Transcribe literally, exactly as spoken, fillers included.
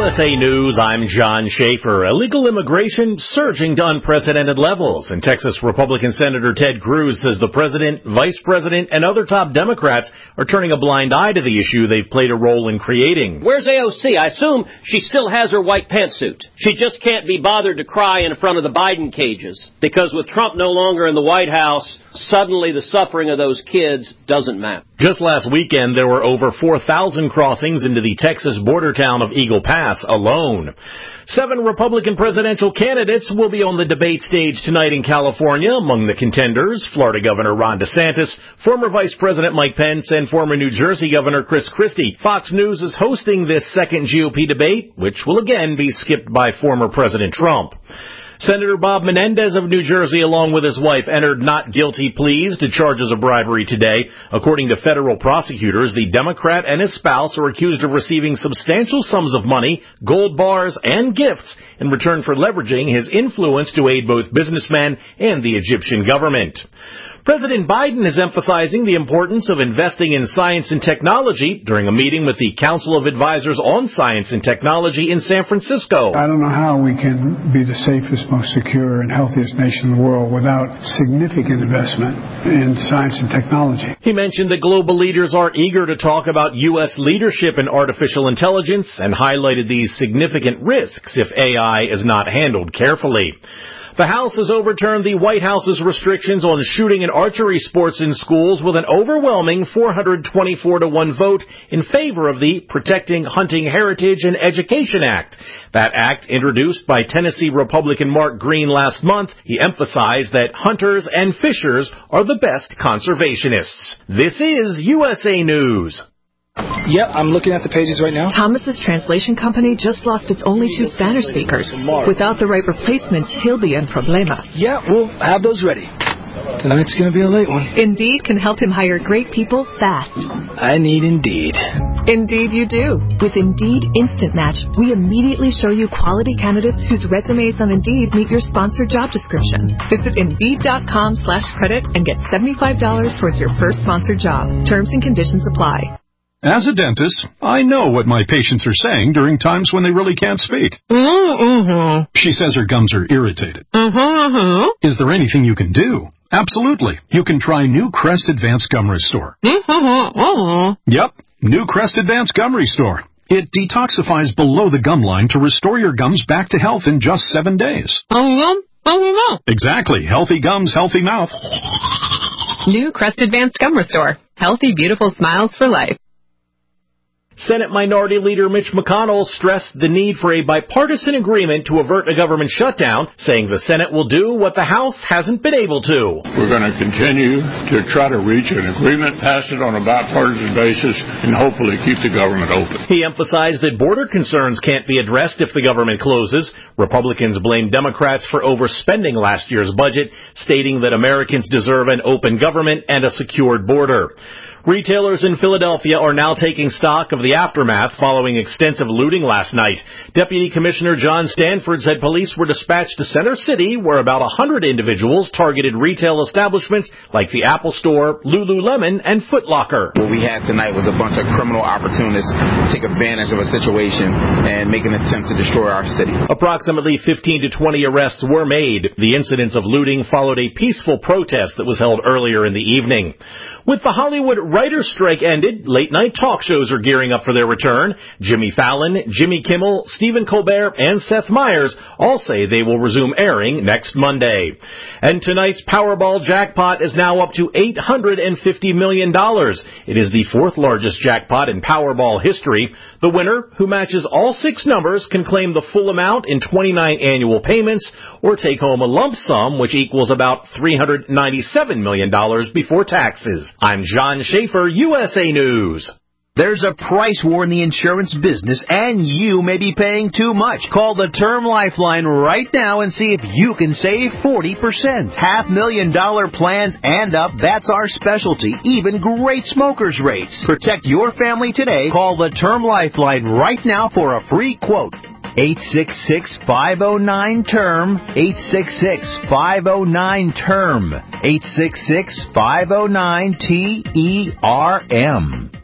U S A News, I'm John Schaefer. Illegal immigration surging to unprecedented levels, and Texas Republican Senator Ted Cruz says the president, vice president, and other top Democrats are turning a blind eye to the issue they've played a role in creating. Where's A O C? I assume she still has her white pantsuit. She just can't be bothered to cry in front of the Biden cages, because with Trump no longer in the White House, suddenly the suffering of those kids doesn't matter. Just last weekend, there were over four thousand crossings into the Texas border town of Eagle Pass alone. Seven Republican presidential candidates will be on the debate stage tonight in California. Among the contenders, Florida Governor Ron DeSantis, former Vice President Mike Pence, and former New Jersey Governor Chris Christie. Fox News is hosting this second G O P debate, which will again be skipped by former President Trump. Senator Bob Menendez of New Jersey, along with his wife, entered not guilty pleas to charges of bribery today. According to federal prosecutors, the Democrat and his spouse are accused of receiving substantial sums of money, gold bars, and gifts in return for leveraging his influence to aid both businessmen and the Egyptian government. President Biden is emphasizing the importance of investing in science and technology during a meeting with the Council of Advisors on Science and Technology in San Francisco. I don't know how we can be the safest, most secure, and healthiest nation in the world without significant investment in science and technology. He mentioned that global leaders are eager to talk about U S leadership in artificial intelligence and highlighted these significant risks if A I is not handled carefully. The House has overturned the White House's restrictions on shooting and archery sports in schools with an overwhelming four hundred twenty-four to one vote in favor of the Protecting Hunting Heritage and Education Act. That act, introduced by Tennessee Republican Mark Green last month, he emphasized that hunters and fishers are the best conservationists. This is U S A News. Yep, I'm looking at the pages right now. Thomas's translation company just lost its only two Spanish speakers. Without the right replacements, he'll be in problemas. Yeah, we'll have those ready. Tonight's going to be a late one. Indeed can help him hire great people fast. I need Indeed. Indeed you do. With Indeed Instant Match, we immediately show you quality candidates whose resumes on Indeed meet your sponsored job description. Visit Indeed.com slash credit and get seventy-five dollars towards your first sponsored job. Terms and conditions apply. As a dentist, I know what my patients are saying during times when they really can't speak. Mm-hmm. She says her gums are irritated. Mm-hmm. Is there anything you can do? Absolutely. You can try new Crest Advanced Gum Restore. Mm-hmm. Yep, new Crest Advanced Gum Restore. It detoxifies below the gum line to restore your gums back to health in just seven days. Mm-hmm. Exactly. Healthy gums, healthy mouth. New Crest Advanced Gum Restore. Healthy, beautiful smiles for life. Senate Minority Leader Mitch McConnell stressed the need for a bipartisan agreement to avert a government shutdown, saying the Senate will do what the House hasn't been able to. We're going to continue to try to reach an agreement, pass it on a bipartisan basis, and hopefully keep the government open. He emphasized that border concerns can't be addressed if the government closes. Republicans blame Democrats for overspending last year's budget, stating that Americans deserve an open government and a secured border. Retailers in Philadelphia are now taking stock of the aftermath following extensive looting last night. Deputy Commissioner John Stanford said police were dispatched to Center City, where about one hundred individuals targeted retail establishments like the Apple Store, Lululemon, and Foot Locker. What we had tonight was a bunch of criminal opportunists take advantage of a situation and make an attempt to destroy our city. Approximately fifteen to twenty arrests were made. The incidents of looting followed a peaceful protest that was held earlier in the evening. With the Hollywood writer's strike ended, late-night talk shows are gearing up for their return. Jimmy Fallon, Jimmy Kimmel, Stephen Colbert, and Seth Meyers all say they will resume airing next Monday. And tonight's Powerball jackpot is now up to eight hundred fifty million dollars. It is the fourth largest jackpot in Powerball history. The winner, who matches all six numbers, can claim the full amount in twenty-nine annual payments or take home a lump sum, which equals about three hundred ninety-seven million dollars before taxes. I'm John Schaefer, U S A News. There's a price war in the insurance business, and you may be paying too much. Call the Term Lifeline right now and see if you can save forty percent. Half million dollar plans and up, that's our specialty. Even great smokers rates. Protect your family today. Call the Term Lifeline right now for a free quote. eight six six, five oh nine, T E R M. eight six six, five oh nine, T E R M. eight six six, five oh nine, T E R M.